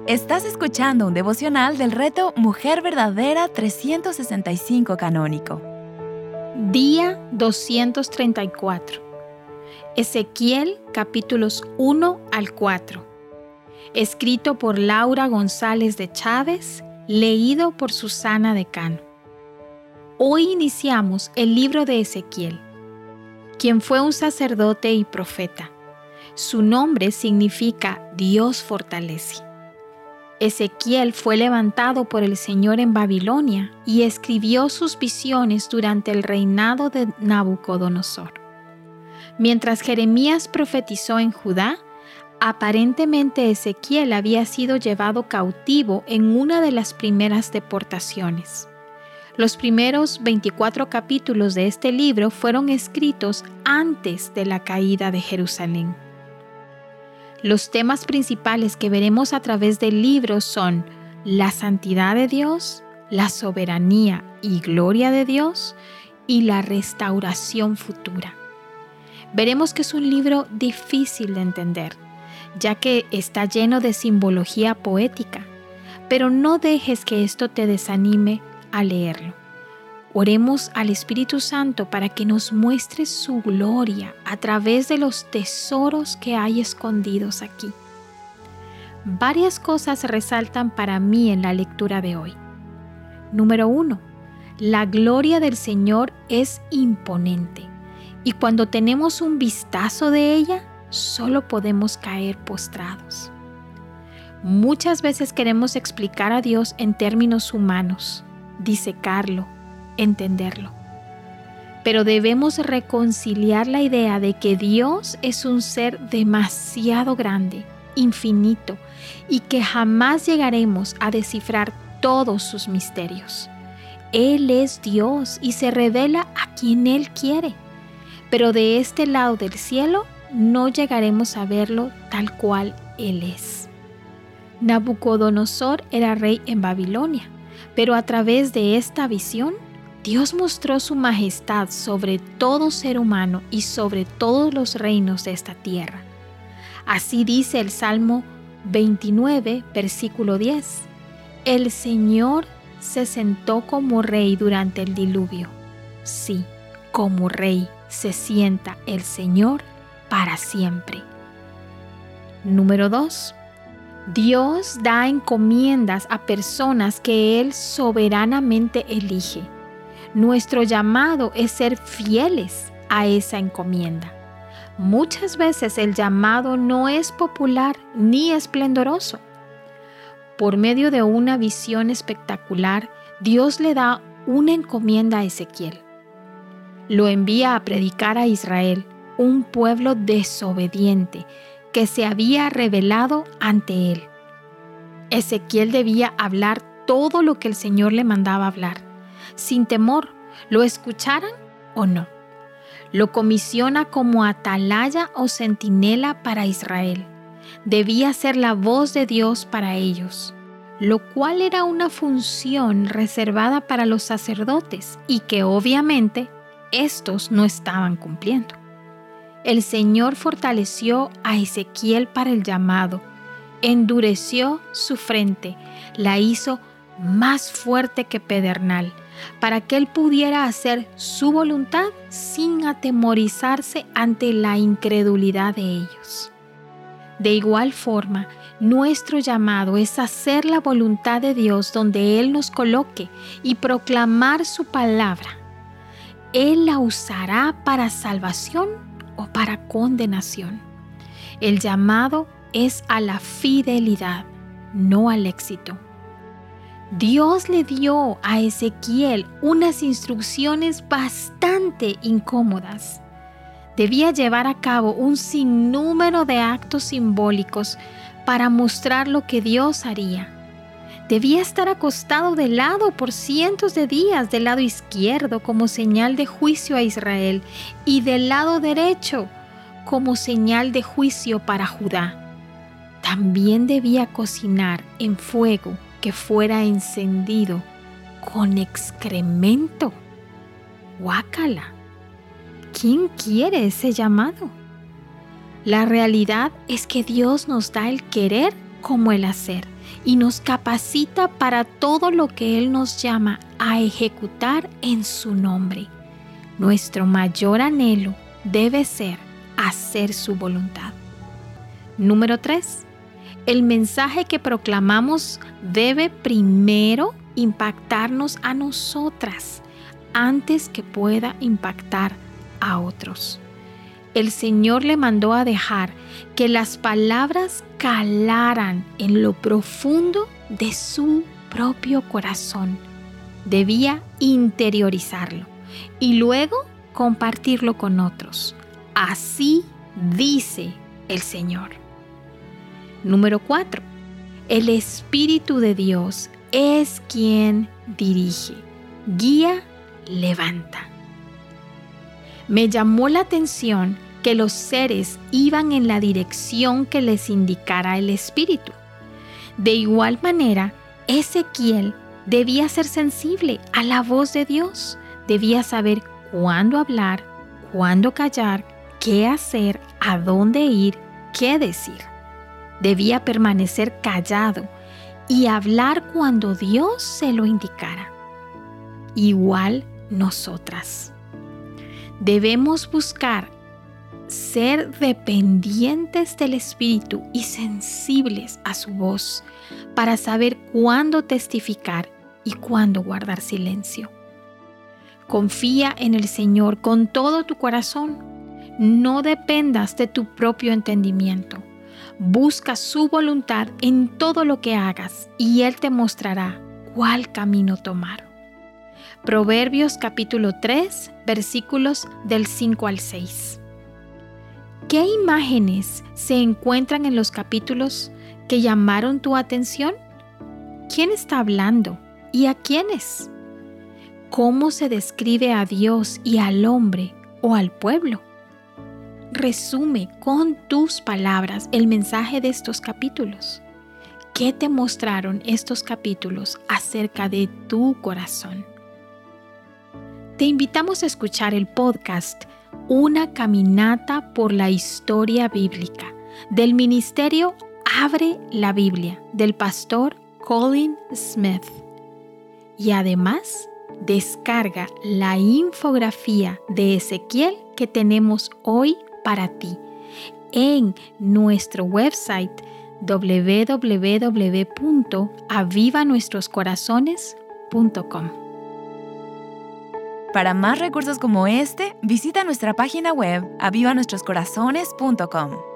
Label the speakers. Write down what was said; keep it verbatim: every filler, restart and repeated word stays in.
Speaker 1: Estás escuchando un devocional del reto Mujer Verdadera trescientos sesenta y cinco Canónico.
Speaker 2: Día doscientos treinta y cuatro. Ezequiel capítulos uno al cuatro. Escrito por Laura González de Chávez, leído por Susana Decano. Hoy iniciamos el libro de Ezequiel, quien fue un sacerdote y profeta. Su nombre significa Dios fortalece. Ezequiel fue levantado por el Señor en Babilonia y escribió sus visiones durante el reinado de Nabucodonosor. Mientras Jeremías profetizó en Judá, aparentemente Ezequiel había sido llevado cautivo en una de las primeras deportaciones. Los primeros veinticuatro capítulos de este libro fueron escritos antes de la caída de Jerusalén. Los temas principales que veremos a través del libro son la santidad de Dios, la soberanía y gloria de Dios y la restauración futura. Veremos que es un libro difícil de entender, ya que está lleno de simbología poética, pero no dejes que esto te desanime a leerlo. Oremos al Espíritu Santo para que nos muestre su gloria a través de los tesoros que hay escondidos aquí. Varias cosas resaltan para mí en la lectura de hoy. Número uno, la gloria del Señor es imponente y cuando tenemos un vistazo de ella, solo podemos caer postrados. Muchas veces queremos explicar a Dios en términos humanos, disecarlo, entenderlo. Pero debemos reconciliar la idea de que Dios es un ser demasiado grande, infinito, y que jamás llegaremos a descifrar todos sus misterios. Él es Dios y se revela a quien Él quiere, pero de este lado del cielo no llegaremos a verlo tal cual Él es. Nabucodonosor era rey en Babilonia, pero a través de esta visión, Dios mostró su majestad sobre todo ser humano y sobre todos los reinos de esta tierra. Así dice el Salmo veintinueve, versículo diez. El Señor se sentó como rey durante el diluvio. Sí, como rey se sienta el Señor para siempre. Número dos. Dios da encomiendas a personas que Él soberanamente elige. Nuestro llamado es ser fieles a esa encomienda. Muchas veces el llamado no es popular ni esplendoroso. Por medio de una visión espectacular, Dios le da una encomienda a Ezequiel. Lo envía a predicar a Israel, un pueblo desobediente que se había rebelado ante él. Ezequiel debía hablar todo lo que el Señor le mandaba hablar, sin temor, lo escucharan o no. Lo comisiona como atalaya o centinela para Israel. Debía ser la voz de Dios para ellos, lo cual era una función reservada para los sacerdotes y que obviamente estos no estaban cumpliendo. El Señor fortaleció a Ezequiel para el llamado, endureció su frente, la hizo más fuerte que pedernal, para que él pudiera hacer su voluntad sin atemorizarse ante la incredulidad de ellos. De igual forma, nuestro llamado es hacer la voluntad de Dios donde Él nos coloque y proclamar su palabra. Él la usará para salvación o para condenación. El llamado es a la fidelidad, no al éxito. Dios le dio a Ezequiel unas instrucciones bastante incómodas. Debía llevar a cabo un sinnúmero de actos simbólicos para mostrar lo que Dios haría. Debía estar acostado de lado por cientos de días del lado izquierdo como señal de juicio a Israel y del lado derecho como señal de juicio para Judá. También debía cocinar en fuego que fuera encendido con excremento. ¡Guácala! ¿Quién quiere ese llamado? La realidad es que Dios nos da el querer como el hacer y nos capacita para todo lo que Él nos llama a ejecutar en su nombre. Nuestro mayor anhelo debe ser hacer su voluntad. Número tres. El mensaje que proclamamos debe primero impactarnos a nosotras antes que pueda impactar a otros. El Señor le mandó a dejar que las palabras calaran en lo profundo de su propio corazón. Debía interiorizarlo y luego compartirlo con otros. Así dice el Señor. Número cuatro. El Espíritu de Dios es quien dirige, guía, levanta. Me llamó la atención que los seres iban en la dirección que les indicara el Espíritu. De igual manera, Ezequiel debía ser sensible a la voz de Dios. Debía saber cuándo hablar, cuándo callar, qué hacer, a dónde ir, qué decir. Debía permanecer callado y hablar cuando Dios se lo indicara. Igual nosotras. Debemos buscar ser dependientes del Espíritu y sensibles a su voz para saber cuándo testificar y cuándo guardar silencio. Confía en el Señor con todo tu corazón. No dependas de tu propio entendimiento. Busca su voluntad en todo lo que hagas y Él te mostrará cuál camino tomar. Proverbios capítulo tres, versículos del cinco al seis. ¿Qué imágenes se encuentran en los capítulos que llamaron tu atención? ¿Quién está hablando y a quiénes? ¿Cómo se describe a Dios y al hombre o al pueblo? Resume con tus palabras el mensaje de estos capítulos. ¿Qué te mostraron estos capítulos acerca de tu corazón? Te invitamos a escuchar el podcast Una caminata por la historia bíblica del ministerio Abre la Biblia del pastor Colin Smith. Y además, descarga la infografía de Ezequiel que tenemos hoy para ti en nuestro website doble u doble u doble u punto aviva nuestros corazones punto com.
Speaker 1: Para más recursos como este, visita nuestra página web aviva nuestros corazones punto com.